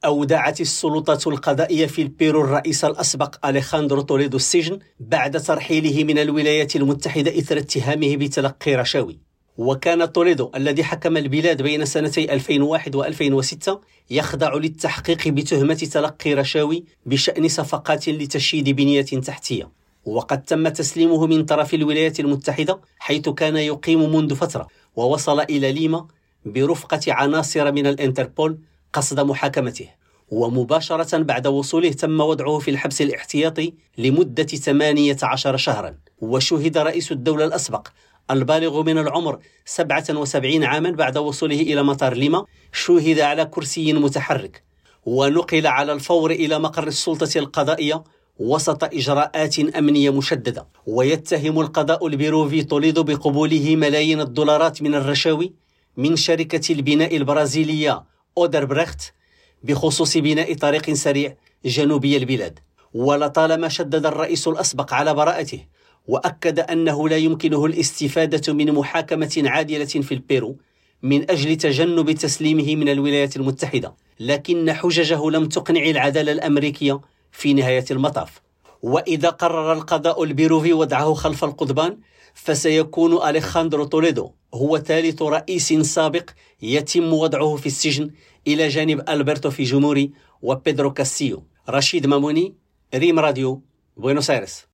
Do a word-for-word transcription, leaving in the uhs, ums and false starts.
أودعت السلطات القضائية في البيرو الرئيس الأسبق أليخاندرو توليدو السجن بعد ترحيله من الولايات المتحدة إثر اتهامه بتلقي رشاوي. وكان توليدو الذي حكم البلاد بين سنتي ألفين وواحد وألفين وستة يخضع للتحقيق بتهمة تلقي رشاوي بشأن صفقات لتشييد بنية تحتية، وقد تم تسليمه من طرف الولايات المتحدة حيث كان يقيم منذ فترة، ووصل إلى ليما برفقة عناصر من الانتربول قصد محاكمته. ومباشرة بعد وصوله تم وضعه في الحبس الاحتياطي لمدة ثمانية عشر شهرا. وشهد رئيس الدولة الأسبق البالغ من العمر سبعة وسبعين عاما بعد وصوله إلى مطار ليما، شهد على كرسي متحرك ونقل على الفور إلى مقر السلطة القضائية وسط إجراءات أمنية مشددة. ويتهم القضاء البيروفي توليدو بقبوله ملايين الدولارات من الرشاوي من شركة البناء البرازيلية أودربريخت بخصوص بناء طريق سريع جنوبي البلاد. ولطالما شدد الرئيس الأسبق على براءته، وأكد أنه لا يمكنه الاستفادة من محاكمة عادلة في البيرو من أجل تجنب تسليمه من الولايات المتحدة، لكن حججه لم تقنع العدالة الأمريكية في نهاية المطاف. وإذا قرر القضاء البيروفي وضعه خلف القضبان، فسيكون أليخاندرو توليدو هو ثالث رئيس سابق يتم وضعه في السجن إلى جانب ألبرتو فيجيموري وبيدرو كاسيو. رشيد ماموني، ريم راديو، بوينوس آيرس.